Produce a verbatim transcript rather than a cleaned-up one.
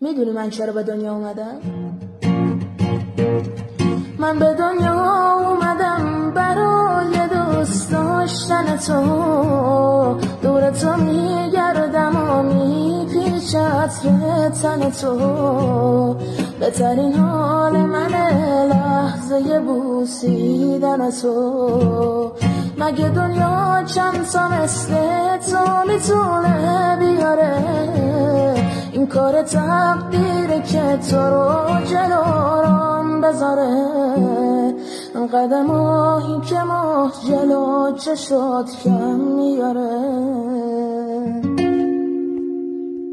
میدونی من چرا به دنیا اومدم؟ من به دنیا اومدم برای دوست داشتن تو، دور تو میگردم و میپیچه عطر تن تو، بهترین حال من لحظه بوسیدن تو. مگه دنیا چند تا مثل تو میتونه بیاره؟ این کار تقدیره که تو رو جلو رام بذاره. قدم آهی که ماه جلو چشات کم میاره.